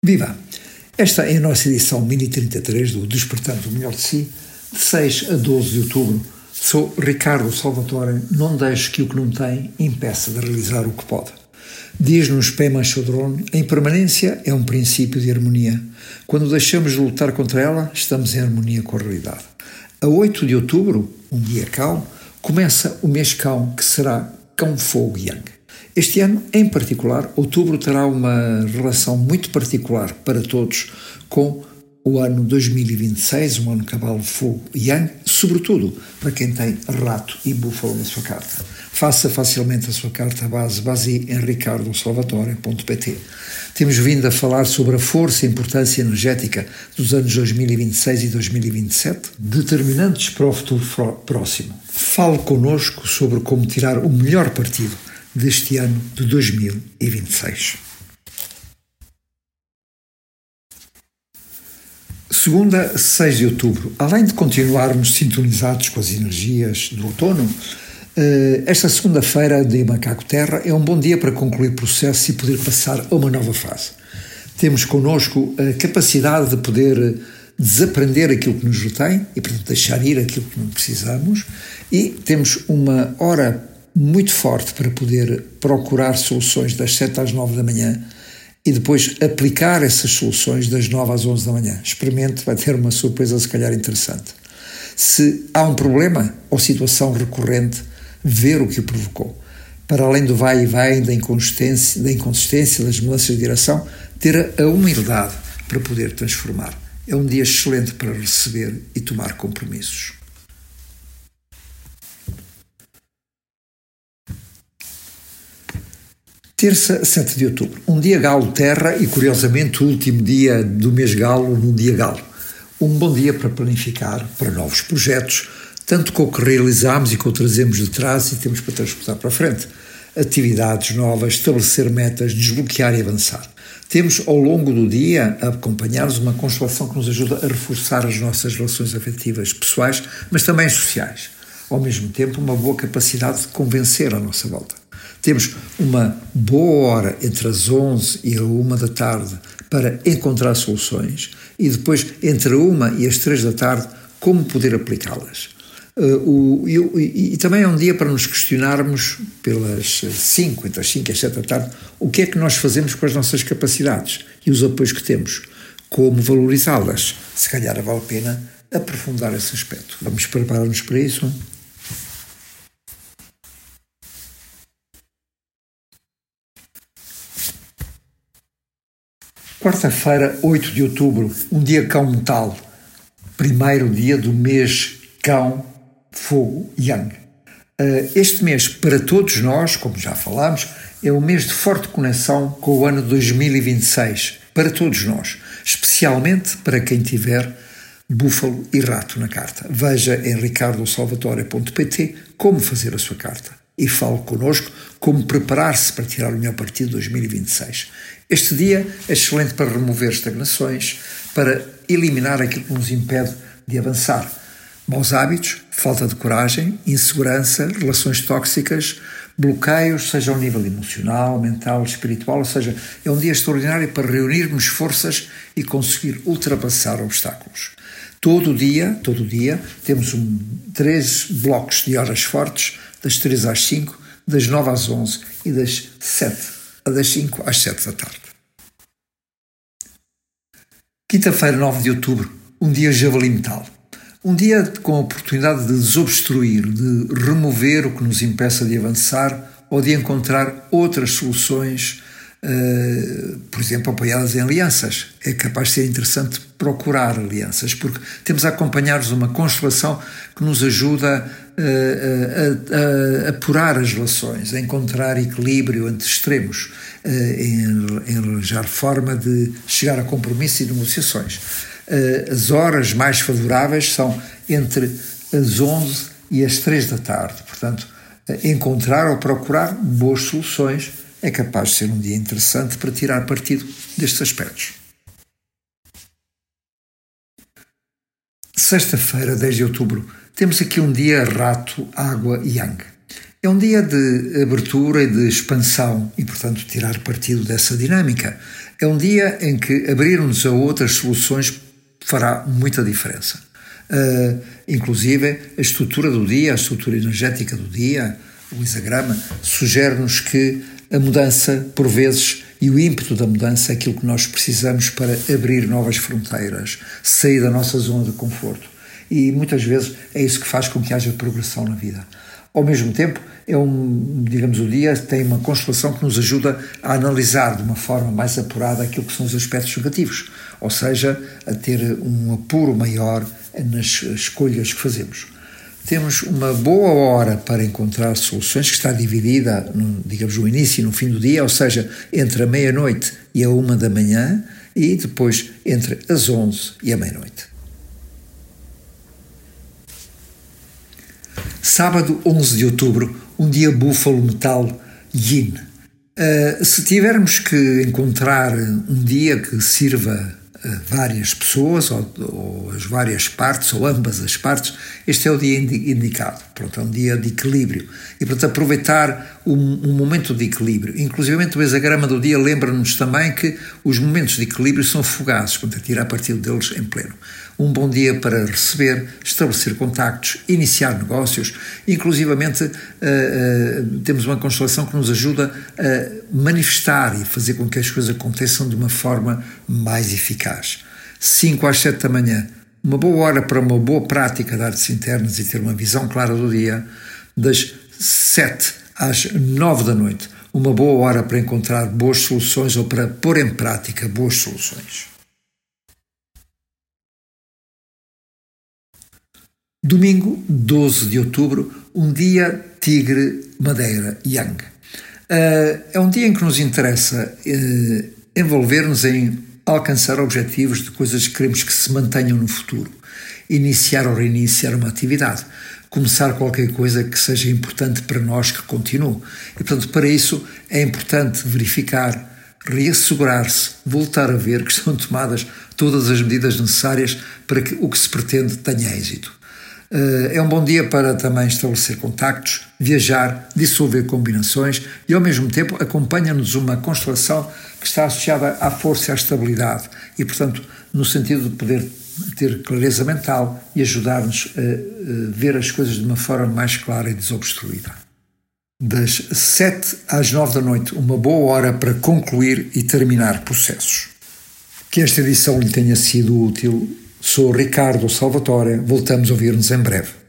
Viva! Esta é a nossa edição Mini 33 do Despertando o Melhor de Si, de 6 a 12 de outubro. Sou Ricardo Salvatore. Não deixe que o que não tem impeça de realizar o que pode. Diz-nos Pema Chodron, a impermanência é um princípio de harmonia. Quando deixamos de lutar contra ela, estamos em harmonia com a realidade. A 8 de outubro, um dia cão, começa o mês cão, que será Cão Fogo Yang. Este ano, em particular, outubro terá uma relação muito particular para todos com o ano 2026, um ano cavalo fogo Yang, sobretudo para quem tem rato e búfalo na sua carta. Faça facilmente a sua carta base em ricardosalvatore.pt. Temos vindo a falar sobre a força e importância energética dos anos 2026 e 2027, determinantes para o futuro próximo. Fale connosco sobre como tirar o melhor partido deste ano de 2026. Segunda, 6 de outubro. Além de continuarmos sintonizados com as energias do outono, esta segunda-feira de Macaco Terra é um bom dia para concluir processos e poder passar a uma nova fase. Temos connosco a capacidade de poder desaprender aquilo que nos retém e, portanto, deixar ir aquilo que não precisamos, e temos uma hora muito forte para poder procurar soluções das 7 às 9 da manhã e depois aplicar essas soluções das 9 às 11 da manhã. Experimente, vai ter uma surpresa se calhar interessante. Se há um problema ou situação recorrente, ver o que o provocou. Para além do vai e vem, da inconsistência, das mudanças de direção, ter a humildade para poder transformar. É um dia excelente para receber e tomar compromissos. Terça, 7 de outubro. Um dia galo terra e, curiosamente, o último dia do mês galo num dia galo. Um bom dia para planificar para novos projetos, tanto com o que realizamos e com o que trazemos de trás e temos para transportar para a frente. Atividades novas, estabelecer metas, desbloquear e avançar. Temos, ao longo do dia, a acompanhar-nos uma constelação que nos ajuda a reforçar as nossas relações afetivas pessoais, mas também sociais. Ao mesmo tempo, uma boa capacidade de convencer à nossa volta. Temos uma boa hora entre as 11 e a 1 da tarde para encontrar soluções e depois entre a 1 e as 3 da tarde como poder aplicá-las. E também é um dia para nos questionarmos entre as 5 e as 7 da tarde, o que é que nós fazemos com as nossas capacidades e os apoios que temos, como valorizá-las. Se calhar vale a pena aprofundar esse aspecto. Vamos preparar-nos para isso? Quarta-feira, 8 de outubro, um dia cão metal, primeiro dia do mês cão fogo Yang. Este mês, para todos nós, como já falámos, é um mês de forte conexão com o ano 2026, para todos nós, especialmente para quem tiver búfalo e rato na carta. Veja em ricardosalvatore.pt como fazer a sua carta e fale connosco como preparar-se para tirar o melhor partido de 2026. Este dia é excelente para remover estagnações, para eliminar aquilo que nos impede de avançar. Maus hábitos, falta de coragem, insegurança, relações tóxicas, bloqueios, seja ao nível emocional, mental, espiritual, ou seja, é um dia extraordinário para reunirmos forças e conseguir ultrapassar obstáculos. Todo dia, temos 3 blocos de horas fortes, das 3 às 5, das 9 às 11 e das 5 às 7 da tarde. Quinta-feira, 9 de outubro, um dia javali metal. Um dia com a oportunidade de desobstruir, de remover o que nos impeça de avançar ou de encontrar outras soluções, por exemplo, apoiadas em alianças. É capaz de ser interessante procurar alianças, porque temos a acompanhar-nos uma constelação que nos ajuda a apurar as relações, a encontrar equilíbrio entre extremos, em arranjar forma de chegar a compromissos e negociações. As horas mais favoráveis são entre as 11 e as 3 da tarde. Portanto, encontrar ou procurar boas soluções é capaz de ser um dia interessante para tirar partido destes aspectos. Sexta-feira, 10 de outubro, temos aqui um dia rato, água e yang. É um dia de abertura e de expansão e, portanto, tirar partido dessa dinâmica. É um dia em que abrir-nos a outras soluções fará muita diferença. Inclusive, a estrutura do dia, a estrutura energética do dia, o hexagrama, sugere-nos que a mudança, por vezes, e o ímpeto da mudança é aquilo que nós precisamos para abrir novas fronteiras, sair da nossa zona de conforto. E muitas vezes é isso que faz com que haja progressão na vida. Ao mesmo tempo, o dia tem uma constelação que nos ajuda a analisar de uma forma mais apurada aquilo que são os aspectos negativos, ou seja, a ter um apuro maior nas escolhas que fazemos. Temos uma boa hora para encontrar soluções, que está dividida, no início e no fim do dia, ou seja, entre a meia-noite e a 1 da manhã, e depois entre as 11 e a meia-noite. Sábado, 11 de outubro, um dia búfalo metal yin. Se tivermos que encontrar um dia que sirva a várias pessoas, ou as várias partes, ou ambas as partes, este é o dia indicado. Pronto, é um dia de equilíbrio. E, portanto, aproveitar um momento de equilíbrio. Inclusive, o hexagrama do dia lembra-nos também que os momentos de equilíbrio são fugazes, portanto, tirar partido deles em pleno. Um bom dia para receber, estabelecer contactos, iniciar negócios. Inclusivamente, temos uma constelação que nos ajuda a manifestar e fazer com que as coisas aconteçam de uma forma mais eficaz. 5 às 7 da manhã, uma boa hora para uma boa prática de artes internas e ter uma visão clara do dia. Das 7 às 9 da noite, uma boa hora para encontrar boas soluções ou para pôr em prática boas soluções. Domingo, 12 de outubro, um dia Tigre Madeira Yang. É um dia em que nos interessa envolver-nos em alcançar objetivos de coisas que queremos que se mantenham no futuro. Iniciar ou reiniciar uma atividade. Começar qualquer coisa que seja importante para nós que continue. E, portanto, para isso é importante verificar, reassegurar-se, voltar a ver que estão tomadas todas as medidas necessárias para que o que se pretende tenha êxito. É um bom dia para também estabelecer contactos, viajar, dissolver combinações e, ao mesmo tempo, acompanha-nos uma constelação que está associada à força e à estabilidade e, portanto, no sentido de poder ter clareza mental e ajudar-nos a ver as coisas de uma forma mais clara e desobstruída. Das 7 às 9 da noite, uma boa hora para concluir e terminar processos. Que esta edição lhe tenha sido útil. Sou Ricardo Salvatore, voltamos a ouvir-nos em breve.